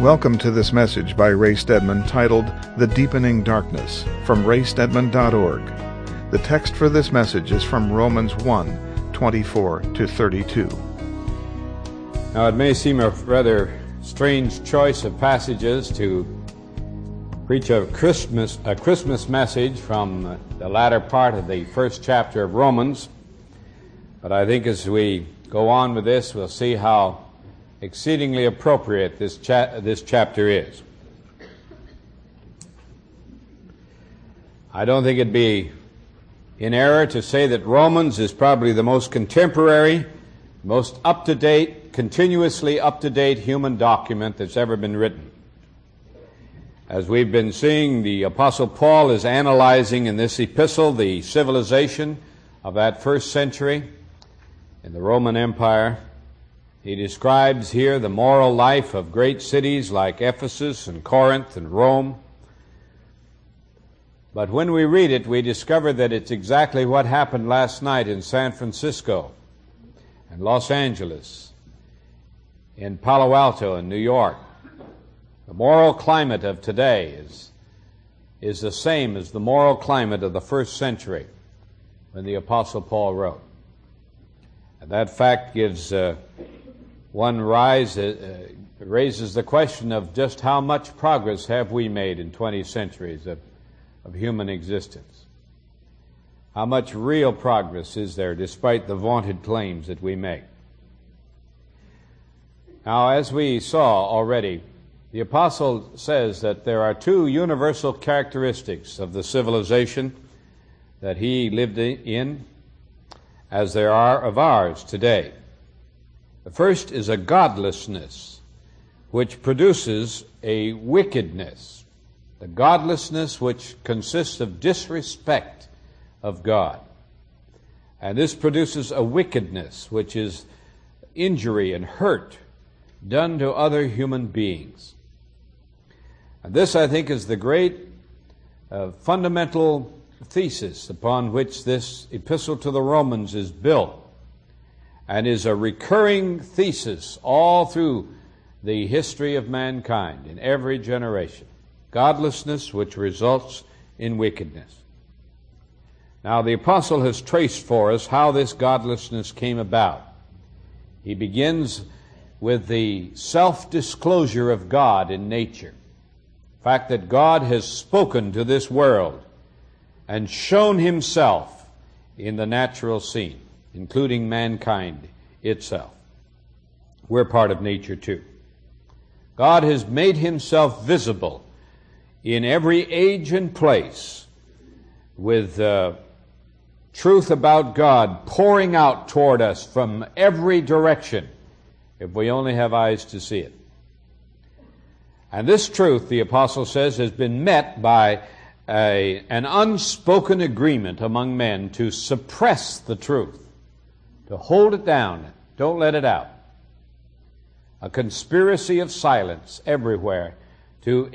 Welcome to this message by Ray Stedman titled, The Deepening Darkness, from raystedman.org. The text for this message is from Romans 1:24-32. Now it may seem a rather strange choice of passages to preach a Christmas message from the latter part of the first chapter of Romans, but I think as we go on with this, we'll see how exceedingly appropriate this chapter is. I don't think it'd be in error to say that Romans is probably the most contemporary, most up-to-date, continuously up-to-date human document that's ever been written. As we've been seeing, the Apostle Paul is analyzing in this epistle the civilization of that first century in the Roman Empire. He describes here the moral life of great cities like Ephesus and Corinth and Rome. But when we read it, we discover that it's exactly what happened last night in San Francisco and Los Angeles, in Palo Alto and New York. The moral climate of today is the same as the moral climate of the first century when the Apostle Paul wrote. And that fact gives raises the question of just how much progress have we made in 20 centuries of human existence. How much real progress is there despite the vaunted claims that we make? Now, as we saw already, the apostle says that there are two universal characteristics of the civilization that he lived in, as there are of ours today. The first is a godlessness which produces a wickedness, the godlessness which consists of disrespect of God. And this produces a wickedness which is injury and hurt done to other human beings. And this, I think, is the great fundamental thesis upon which this epistle to the Romans is built, and is a recurring thesis all through the history of mankind in every generation. Godlessness which results in wickedness. Now the apostle has traced for us how this godlessness came about. He begins with the self-disclosure of God in nature. The fact that God has spoken to this world and shown himself in the natural scene, including mankind itself. We're part of nature too. God has made himself visible in every age and place with truth about God pouring out toward us from every direction if we only have eyes to see it. And this truth, the apostle says, has been met by an unspoken agreement among men to suppress the truth, to hold it down, don't let it out. A conspiracy of silence everywhere to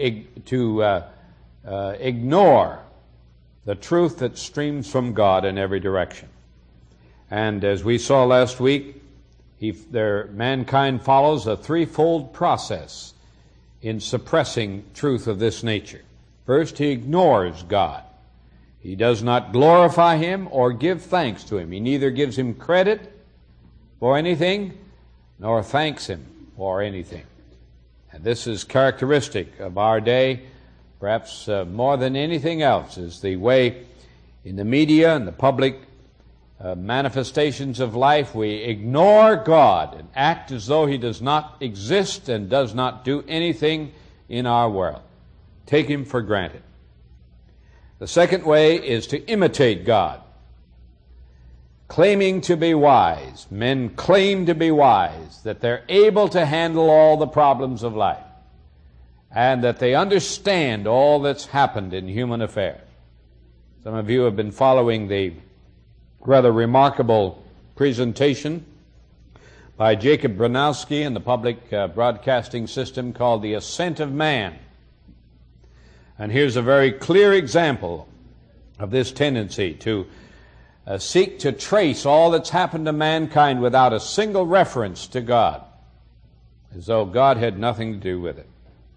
ignore the truth that streams from God in every direction. And as we saw last week, mankind follows a threefold process in suppressing truth of this nature. First, he ignores God. He does not glorify him or give thanks to him. He neither gives him credit for anything nor thanks him for anything. And this is characteristic of our day, perhaps more than anything else, is the way in the media and the public manifestations of life we ignore God and act as though he does not exist and does not do anything in our world. Take him for granted. The second way is to imitate God. Claiming to be wise. Men claim to be wise, that they're able to handle all the problems of life, and that they understand all that's happened in human affairs. Some of you have been following the rather remarkable presentation by Jacob Bronowski in the public broadcasting system called The Ascent of Man. And here's a very clear example of this tendency to seek to trace all that's happened to mankind without a single reference to God, as though God had nothing to do with it.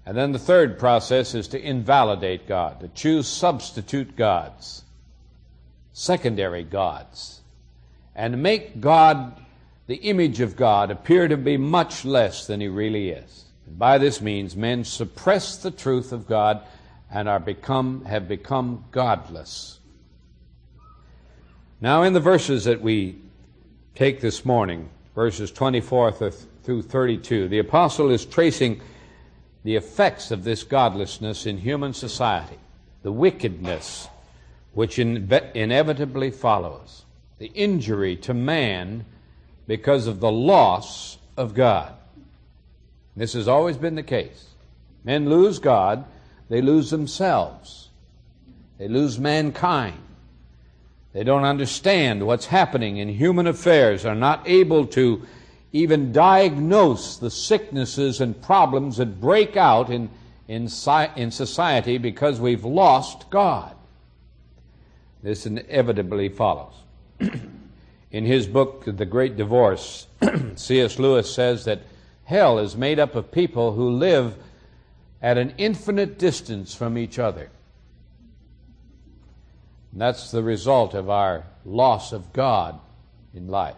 And then the third process is to invalidate God, to choose substitute gods, secondary gods, and make God, the image of God, appear to be much less than He really is. And by this means, men suppress the truth of God and have become godless. Now, in the verses that we take this morning, verses 24 through 32, the apostle is tracing the effects of this godlessness in human society, the wickedness which inevitably follows, the injury to man because of the loss of God. This has always been the case. Men lose God, they lose themselves. They lose mankind. They don't understand what's happening in human affairs, are not able to even diagnose the sicknesses and problems that break out in society because we've lost God. This inevitably follows. In his book, The Great Divorce, C.S. Lewis says that hell is made up of people who live at an infinite distance from each other. And that's the result of our loss of God in life.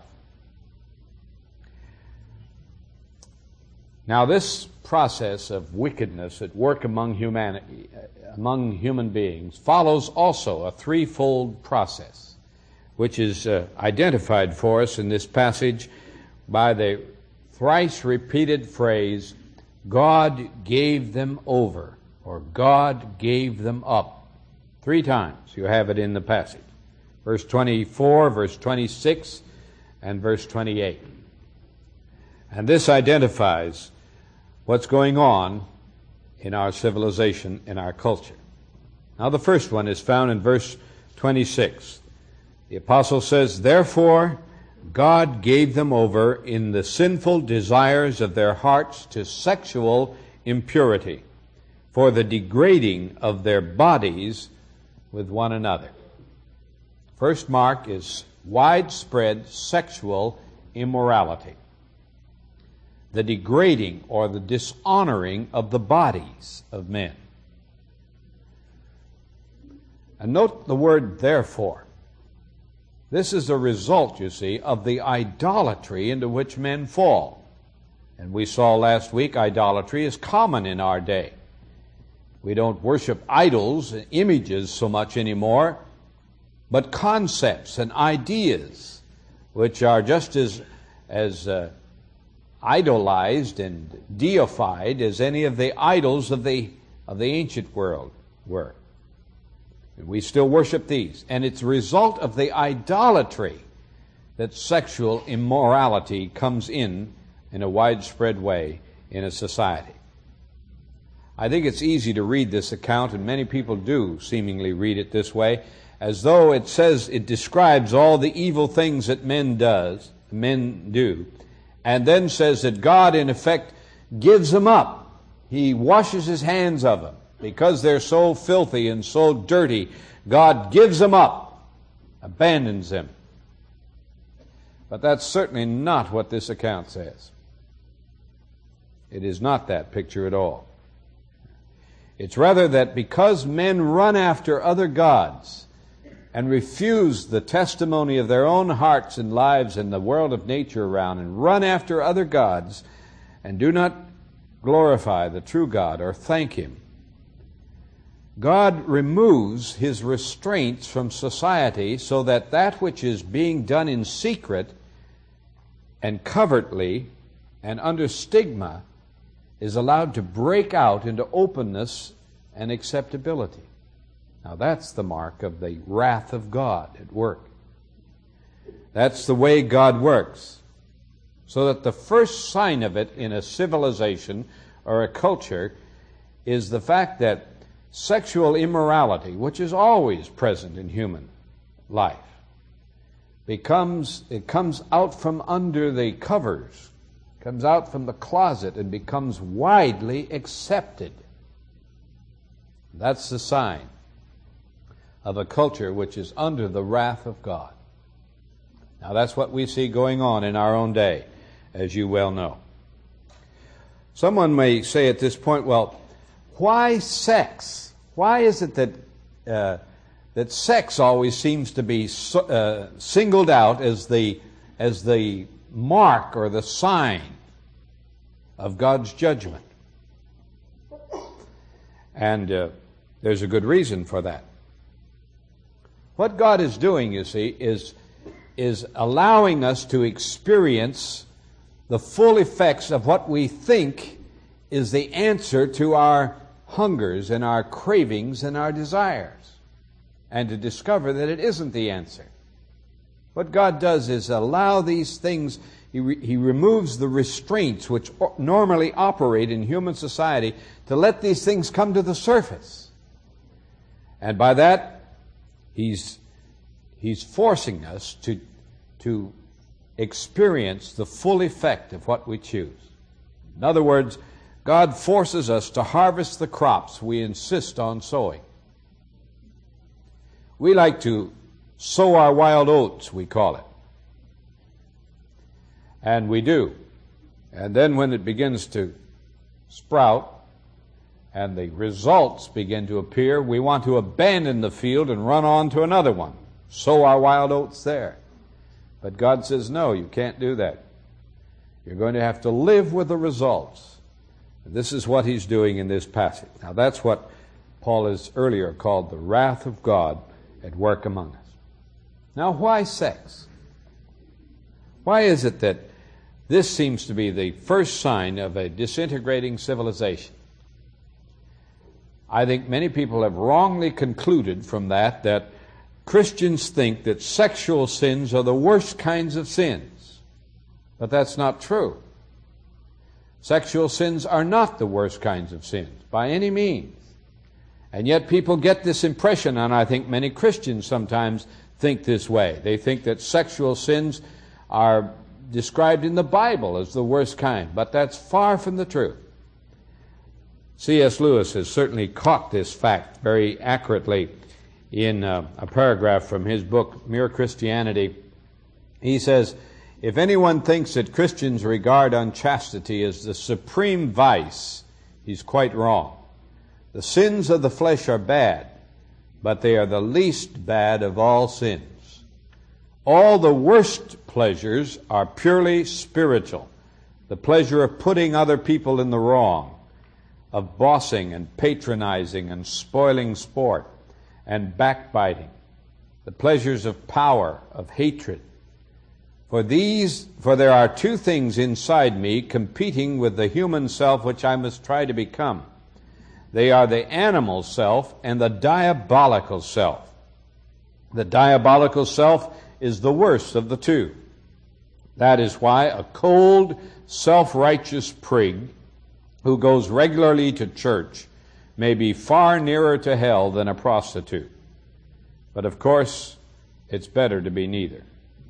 Now, this process of wickedness at work among human beings follows also a threefold process, which is identified for us in this passage by the thrice repeated phrase, God gave them over, or God gave them up. 3 times you have it in the passage. Verse 24, verse 26, and verse 28. And this identifies what's going on in our civilization, in our culture. Now the first one is found in verse 26. The apostle says, therefore God gave them over in the sinful desires of their hearts to sexual impurity, for the degrading of their bodies with one another. First mark is widespread sexual immorality. The degrading or the dishonoring of the bodies of men. And note the word therefore. This is a result, you see, of the idolatry into which men fall. And we saw last week idolatry is common in our day. We don't worship idols and images so much anymore, but concepts and ideas which are just as idolized and deified as any of the idols of the ancient world were. And we still worship these. And it's a result of the idolatry that sexual immorality comes in a widespread way in a society. I think it's easy to read this account, and many people do seemingly read it this way, as though it says, it describes all the evil things that men do, and then says that God, in effect, gives them up. He washes His hands of them. Because they're so filthy and so dirty, God gives them up, abandons them. But that's certainly not what this account says. It is not that picture at all. It's rather that because men run after other gods and refuse the testimony of their own hearts and lives and the world of nature around, and run after other gods and do not glorify the true God or thank Him, God removes His restraints from society so that that which is being done in secret and covertly and under stigma is allowed to break out into openness and acceptability. Now that's the mark of the wrath of God at work. That's the way God works. So that the first sign of it in a civilization or a culture is the fact that sexual immorality, which is always present in human life, it comes out from under the covers, comes out from the closet and becomes widely accepted. That's the sign of a culture which is under the wrath of God. Now that's what we see going on in our own day, as you well know. Someone may say at this point, well, why sex? Why is it that that sex always seems to be singled out as the mark or the sign of God's judgment? And there's a good reason for that. What God is doing, you see, is allowing us to experience the full effects of what we think is the answer to our hungers and our cravings and our desires, and to discover that it isn't the answer. What God does is allow these things. He removes the restraints which normally operate in human society to let these things come to the surface. And by that, He's forcing us to experience the full effect of what we choose. In other words, God forces us to harvest the crops we insist on sowing. We like to sow our wild oats, we call it. And we do. And then when it begins to sprout and the results begin to appear, we want to abandon the field and run on to another one. Sow our wild oats there. But God says, no, you can't do that. You're going to have to live with the results. And this is what he's doing in this passage. Now that's what Paul has earlier called the wrath of God at work among us. Now why sex? Why is it that this seems to be the first sign of a disintegrating civilization? I think many people have wrongly concluded from that Christians think that sexual sins are the worst kinds of sins. But that's not true. Sexual sins are not the worst kinds of sins, by any means. And yet people get this impression, and I think many Christians sometimes think this way. They think that sexual sins are described in the Bible as the worst kind, but that's far from the truth. C.S. Lewis has certainly caught this fact very accurately in a paragraph from his book, Mere Christianity. He says, if anyone thinks that Christians regard unchastity as the supreme vice, he's quite wrong. The sins of the flesh are bad, but they are the least bad of all sins. All the worst pleasures are purely spiritual. The pleasure of putting other people in the wrong, of bossing and patronizing and spoiling sport and backbiting, the pleasures of power, of hatred. For there are two things inside me competing with the human self which I must try to become. They are the animal self and the diabolical self. The diabolical self is the worst of the two. That is why a cold, self-righteous prig who goes regularly to church may be far nearer to hell than a prostitute. But of course, it's better to be neither.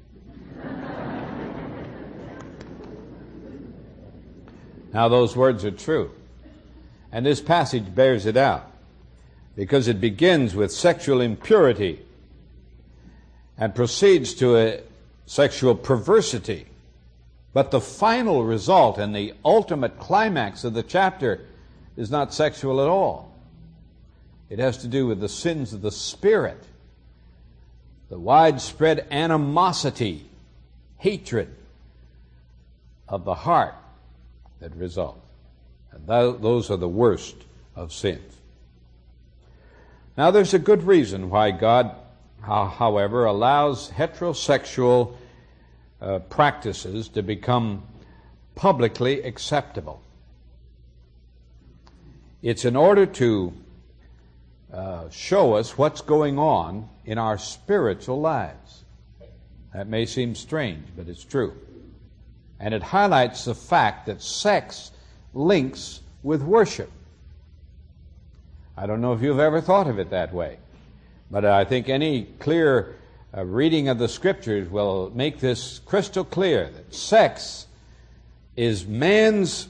Now those words are true. And this passage bears it out, because it begins with sexual impurity and proceeds to a sexual perversity. But the final result and the ultimate climax of the chapter is not sexual at all. It has to do with the sins of the spirit, the widespread animosity, hatred of the heart that results. And those are the worst of sins. Now there's a good reason why God, however, allows heterosexual practices to become publicly acceptable. It's in order to show us what's going on in our spiritual lives. That may seem strange, but it's true. And it highlights the fact that sex links with worship. I don't know if you've ever thought of it that way, but I think any clear reading of the Scriptures will make this crystal clear, that sex is man's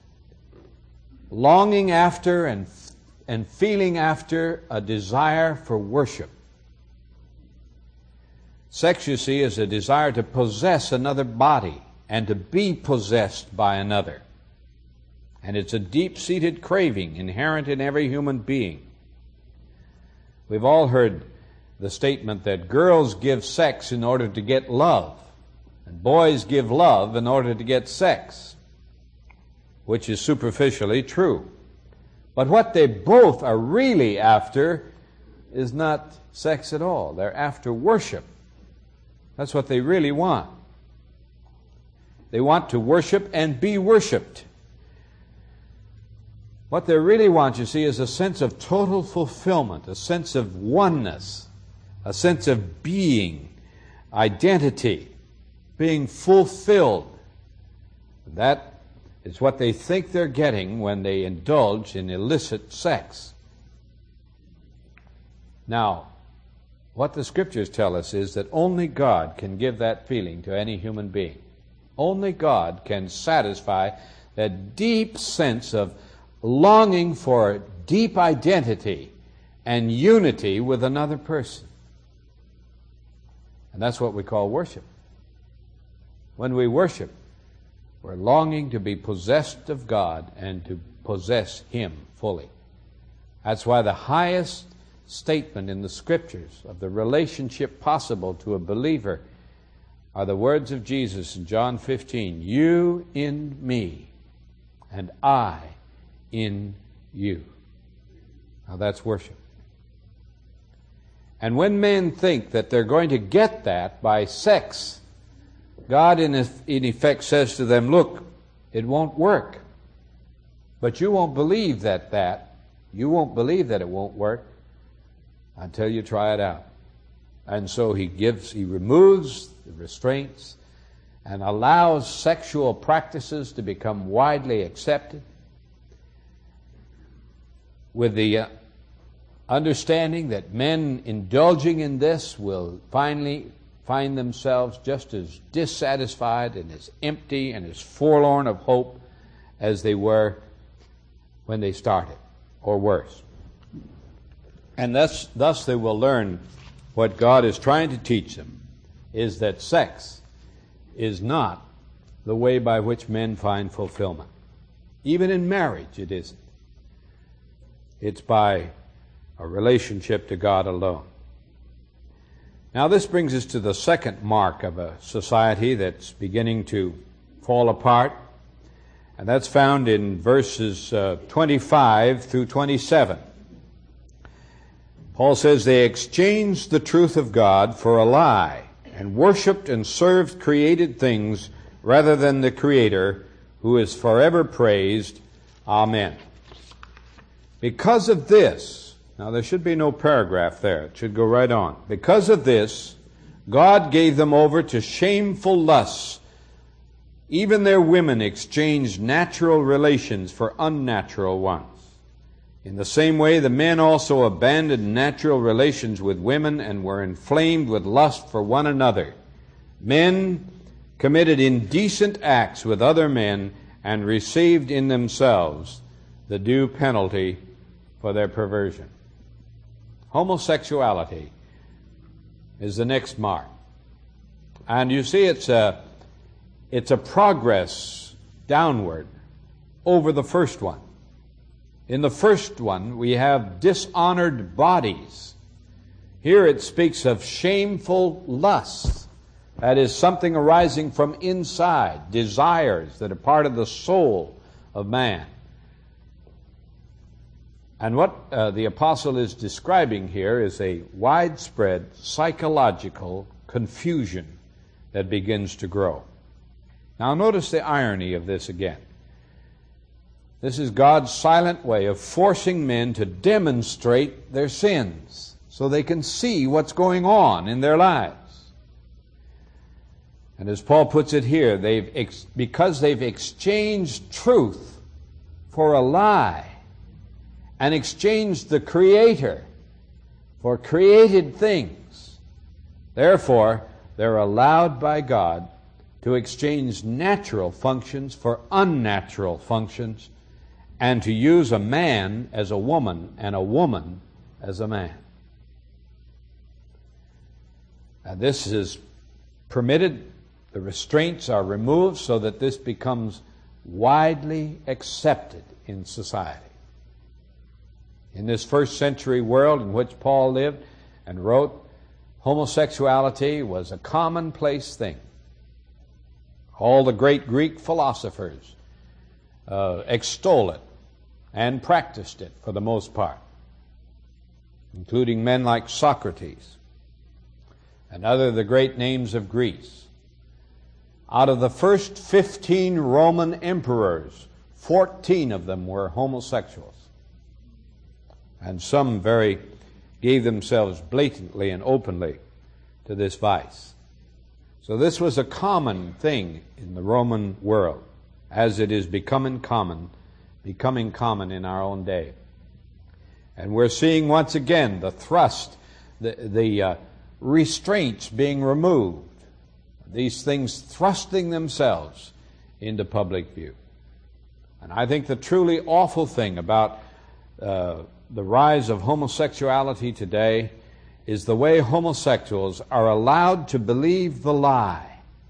longing after and feeling after a desire for worship. Sex, you see, is a desire to possess another body and to be possessed by another. And it's a deep-seated craving inherent in every human being. We've all heard the statement that girls give sex in order to get love, and boys give love in order to get sex, which is superficially true. But what they both are really after is not sex at all. They're after worship. That's what they really want. They want to worship and be worshiped. What they really want, you see, is a sense of total fulfillment, a sense of oneness, a sense of being, identity, being fulfilled. That is what they think they're getting when they indulge in illicit sex. Now, what the Scriptures tell us is that only God can give that feeling to any human being. Only God can satisfy that deep sense of longing for deep identity and unity with another person. And that's what we call worship. When we worship, we're longing to be possessed of God and to possess Him fully. That's why the highest statement in the Scriptures of the relationship possible to a believer are the words of Jesus in John 15, "You in me, and I in you." Now that's worship. And when men think that they're going to get that by sex, God in effect says to them, look, it won't work. But you won't believe that you won't believe that it won't work until you try it out. And so he removes the restraints and allows sexual practices to become widely accepted with the understanding that men indulging in this will finally find themselves just as dissatisfied and as empty and as forlorn of hope as they were when they started, or worse. And thus they will learn what God is trying to teach them, is that sex is not the way by which men find fulfillment. Even in marriage it isn't. It's by a relationship to God alone. Now this brings us to the second mark of a society that's beginning to fall apart, and that's found in verses 25 through 27. Paul says, "They exchanged the truth of God for a lie, and worshipped and served created things rather than the Creator, who is forever praised. Amen." Because of this, now there should be no paragraph there, it should go right on. Because of this, God gave them over to shameful lusts. Even their women exchanged natural relations for unnatural ones. In the same way, the men also abandoned natural relations with women and were inflamed with lust for one another. Men committed indecent acts with other men and received in themselves the due penalty for their perversion. Homosexuality is the next mark. And you see, it's a progress downward over the first one. In the first one, we have dishonored bodies. Here it speaks of shameful lust. That is something arising from inside, desires that are part of the soul of man. And what the apostle is describing here is a widespread psychological confusion that begins to grow. Now notice the irony of this again. This is God's silent way of forcing men to demonstrate their sins so they can see what's going on in their lives. And as Paul puts it here, because they've exchanged truth for a lie and exchanged the Creator for created things, therefore they're allowed by God to exchange natural functions for unnatural functions, and to use a man as a woman and a woman as a man. Now this is permitted. The restraints are removed so that this becomes widely accepted in society. In this first century world in which Paul lived and wrote, homosexuality was a commonplace thing. All the great Greek philosophers extol it and practiced it for the most part, including men like Socrates and other of the great names of Greece. Out of the first 15 Roman emperors, 14 of them were homosexuals. And some gave themselves blatantly and openly to this vice. So this was a common thing in the Roman world, as it is becoming common in our own day. And we're seeing once again the thrust, the restraints being removed, these things thrusting themselves into public view. And I think the truly awful thing about the rise of homosexuality today is the way homosexuals are allowed to believe the lie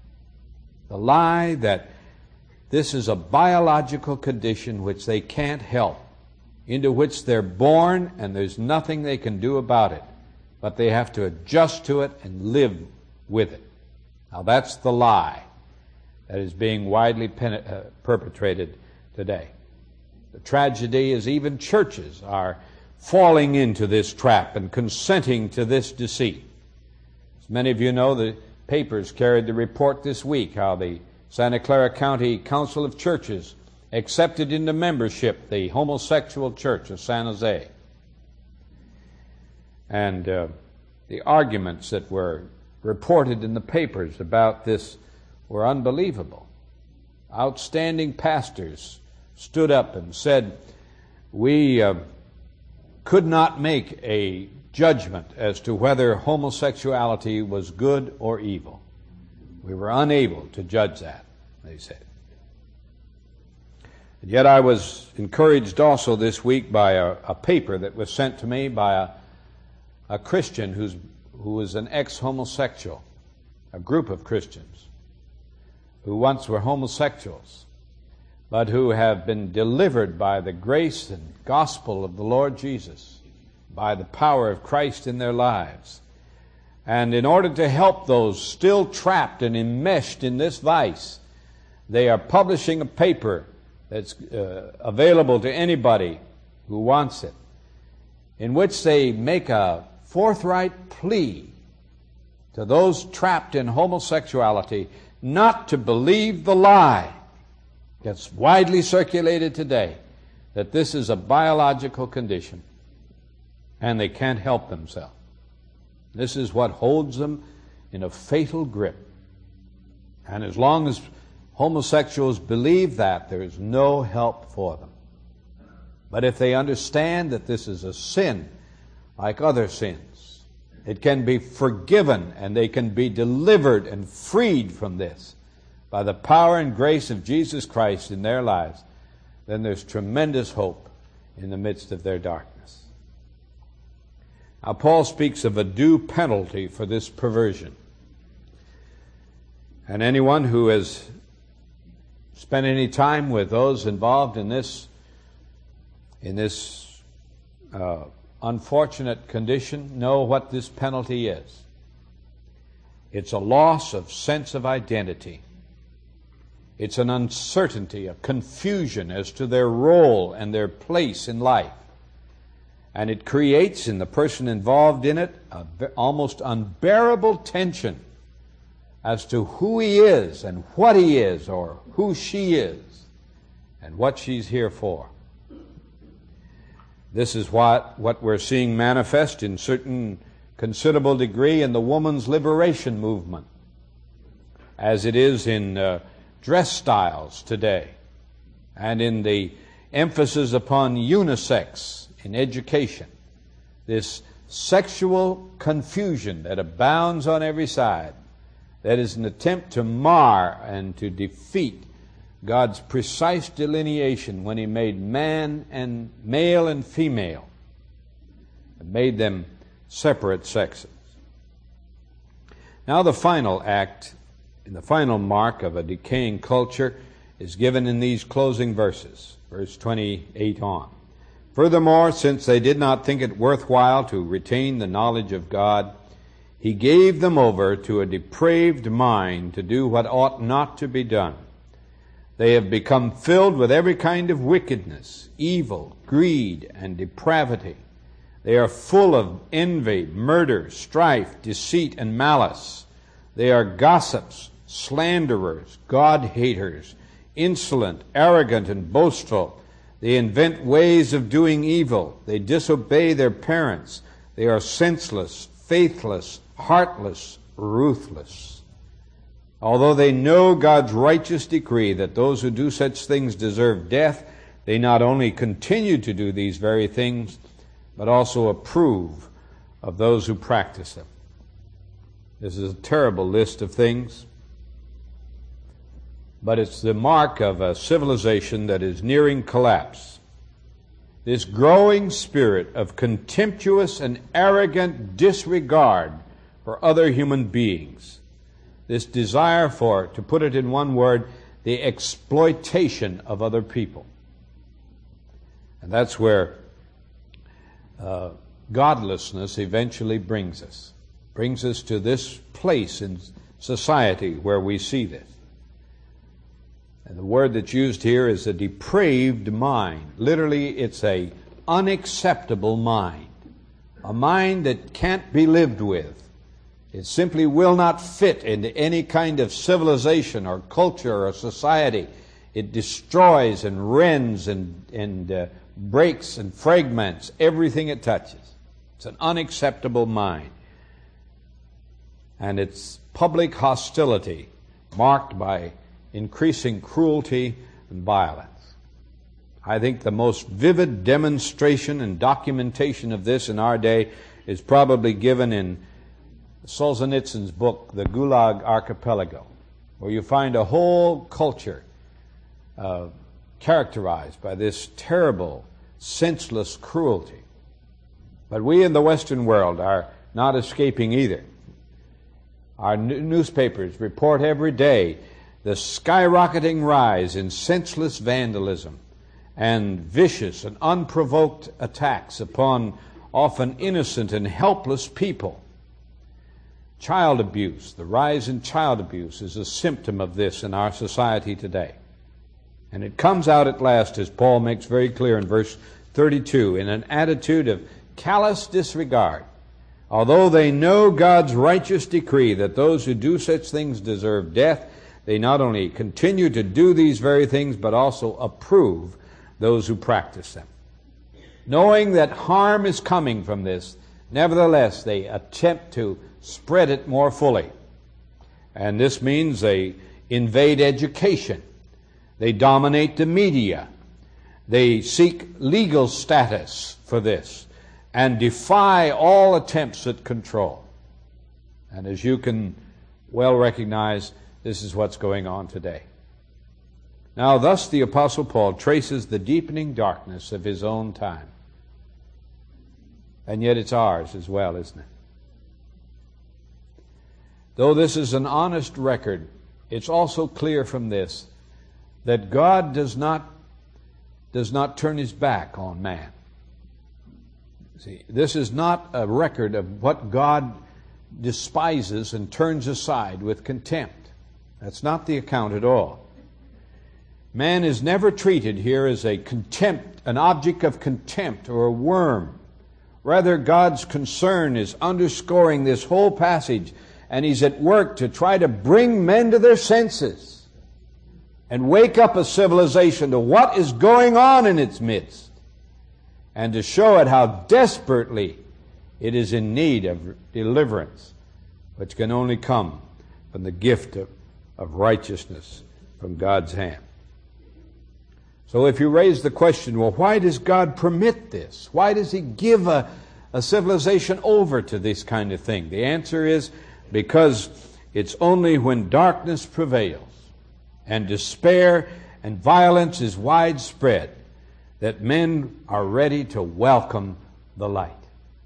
that this is a biological condition which they can't help, into which they're born and there's nothing they can do about it, but they have to adjust to it and live with it. Now that's the lie that is being widely perpetrated today. The tragedy is even churches are falling into this trap and consenting to this deceit. As many of you know, the papers carried the report this week how the Santa Clara County Council of Churches accepted into membership the homosexual church of San Jose. And the arguments that were reported in the papers about this were unbelievable. Outstanding pastors stood up and said, we could not make a judgment as to whether homosexuality was good or evil. We were unable to judge that, they said. And yet I was encouraged also this week by a paper that was sent to me by a Christian who was an ex-homosexual, a group of Christians who once were homosexuals, but who have been delivered by the grace and gospel of the Lord Jesus, by the power of Christ in their lives. And in order to help those still trapped and enmeshed in this vice, they are publishing a paper that's available to anybody who wants it, in which they make a forthright plea to those trapped in homosexuality not to believe the lie that's widely circulated today, that this is a biological condition and they can't help themselves. This is what holds them in a fatal grip. And as long as homosexuals believe that, there is no help for them. But if they understand that this is a sin like other sins, it can be forgiven and they can be delivered and freed from this by the power and grace of Jesus Christ in their lives, then there's tremendous hope in the midst of their darkness. Now, Paul speaks of a due penalty for this perversion. And anyone who has spent any time with those involved in this unfortunate condition know what this penalty is. It's a loss of sense of identity. It's an uncertainty, a confusion as to their role and their place in life. And it creates in the person involved in it an almost unbearable tension as to who he is and what he is, or who she is and what she's here for. This is what we're seeing manifest in certain considerable degree in the woman's liberation movement, as it is in dress styles today, and in the emphasis upon unisex in education. This sexual confusion that abounds on every side, that is an attempt to mar and to defeat God's precise delineation when He made man and male and female, and made them separate sexes. Now the final act, and the final mark of a decaying culture is given in these closing verses, verse 28 on. Furthermore, since they did not think it worthwhile to retain the knowledge of God, He gave them over to a depraved mind to do what ought not to be done. They have become filled with every kind of wickedness, evil, greed, and depravity. They are full of envy, murder, strife, deceit, and malice. They are gossips, slanderers, God-haters, insolent, arrogant, and boastful. They invent ways of doing evil. They disobey their parents. They are senseless, faithless, heartless, ruthless. Although they know God's righteous decree that those who do such things deserve death, they not only continue to do these very things, but also approve of those who practice them. This is a terrible list of things, but it's the mark of a civilization that is nearing collapse. This growing spirit of contemptuous and arrogant disregard for other human beings. This desire for, to put it in one word, the exploitation of other people. And that's where godlessness eventually brings us to this place in society where we see this. And the word that's used here is a depraved mind. Literally, it's a unacceptable mind. A mind that can't be lived with. It simply will not fit into any kind of civilization or culture or society. It destroys and rends and breaks and fragments everything it touches. It's an unacceptable mind. And it's public hostility marked by increasing cruelty and violence. I think the most vivid demonstration and documentation of this in our day is probably given in Solzhenitsyn's book, The Gulag Archipelago, where you find a whole culture characterized by this terrible, senseless cruelty. But we in the Western world are not escaping either. Our newspapers report every day the skyrocketing rise in senseless vandalism and vicious and unprovoked attacks upon often innocent and helpless people. Child abuse, the rise in child abuse is a symptom of this in our society today. And it comes out at last, as Paul makes very clear in verse 32, in an attitude of callous disregard. Although they know God's righteous decree that those who do such things deserve death, they not only continue to do these very things, but also approve those who practice them. Knowing that harm is coming from this, nevertheless, they attempt to spread it more fully. And this means they invade education. They dominate the media. They seek legal status for this and defy all attempts at control. And as you can well recognize, this is what's going on today. Now, thus the Apostle Paul traces the deepening darkness of his own time. And yet it's ours as well, isn't it? Though this is an honest record, it's also clear from this that God does not turn his back on man. See, this is not a record of what God despises and turns aside with contempt. That's not the account at all. Man is never treated here as an object of contempt or a worm. Rather, God's concern is underscoring this whole passage, and he's at work to try to bring men to their senses and wake up a civilization to what is going on in its midst, and to show it how desperately it is in need of deliverance, which can only come from the gift of righteousness from God's hand. So if you raise the question, well, why does God permit this? Why does he give a civilization over to this kind of thing? The answer is because it's only when darkness prevails and despair and violence is widespread that men are ready to welcome the light.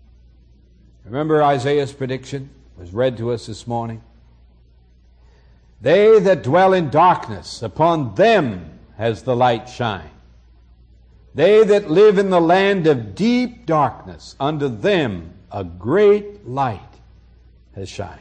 Remember Isaiah's prediction was read to us this morning? They that dwell in darkness, upon them has the light shined. They that live in the land of deep darkness, unto them a great light has shined.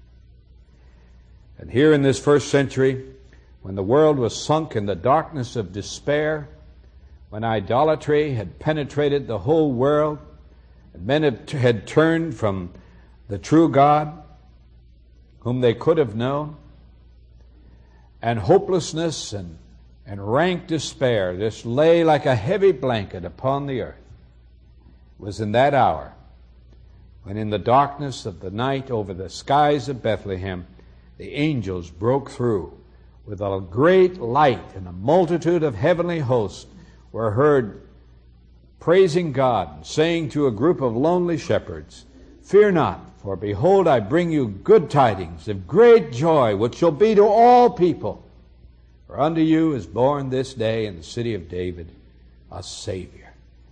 And here in this first century, when the world was sunk in the darkness of despair, when idolatry had penetrated the whole world, and men had turned from the true God, whom they could have known, and hopelessness and rank despair just lay like a heavy blanket upon the earth, it was in that hour when in the darkness of the night over the skies of Bethlehem, the angels broke through with a great light, and a multitude of heavenly hosts were heard praising God, and saying to a group of lonely shepherds, "Fear not, for behold, I bring you good tidings of great joy, which shall be to all people. For unto you is born this day in the city of David a Savior,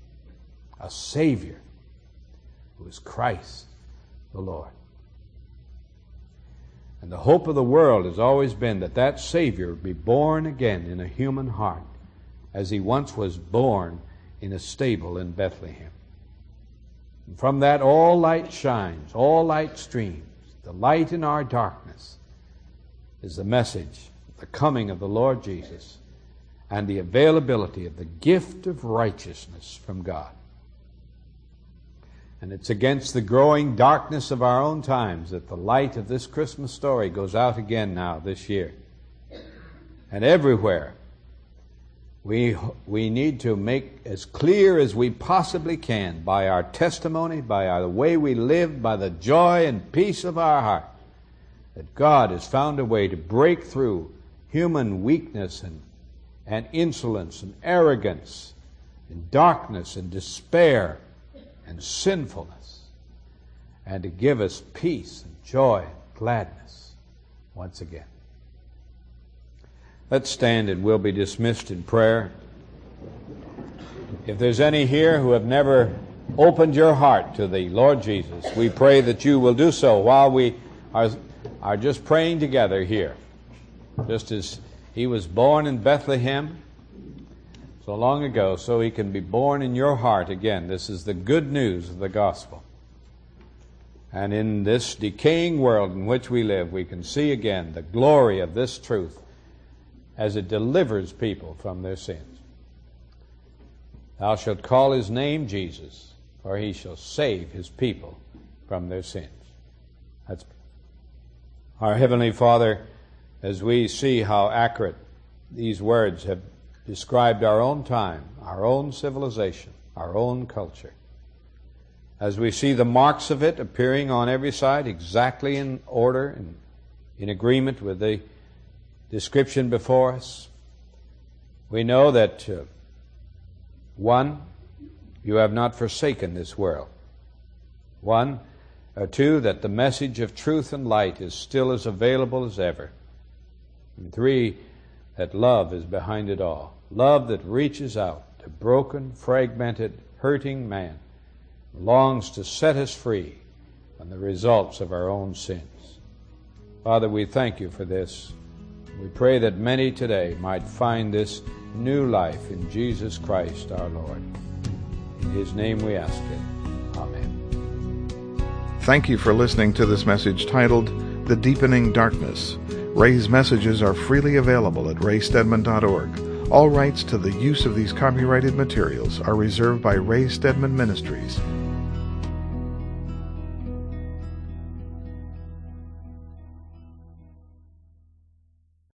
who is Christ the Lord." And the hope of the world has always been that that Savior would be born again in a human heart, as he once was born in a stable in Bethlehem. And from that all light shines, all light streams. The light in our darkness is the message of the coming of the Lord Jesus and the availability of the gift of righteousness from God. And it's against the growing darkness of our own times that the light of this Christmas story goes out again now this year. And everywhere we need to make as clear as we possibly can by our testimony, by the way we live, by the joy and peace of our heart, that God has found a way to break through human weakness and insolence and arrogance and darkness and despair and sinfulness, and to give us peace and joy and gladness once again. Let's stand and we'll be dismissed in prayer. If there's any here who have never opened your heart to the Lord Jesus, we pray that you will do so while we are just praying together here. Just as he was born in Bethlehem so long ago, so he can be born in your heart again. This is the good news of the gospel. And in this decaying world in which we live, we can see again the glory of this truth as it delivers people from their sins. Thou shalt call his name Jesus, for he shall save his people from their sins. That's our Heavenly Father, as we see how accurate these words have described our own time, our own civilization, our own culture. As we see the marks of it appearing on every side exactly in order and in agreement with the description before us, we know that, one, you have not forsaken this world. Two, that the message of truth and light is still as available as ever. And three, that love is behind it all. Love that reaches out to broken, fragmented, hurting man, longs to set us free from the results of our own sins. Father, we thank you for this. We pray that many today might find this new life in Jesus Christ our Lord. In his name we ask it. Amen. Thank you for listening to this message titled, The Deepening Darkness. Ray's messages are freely available at raystedman.org. All rights to the use of these copyrighted materials are reserved by Ray Stedman Ministries.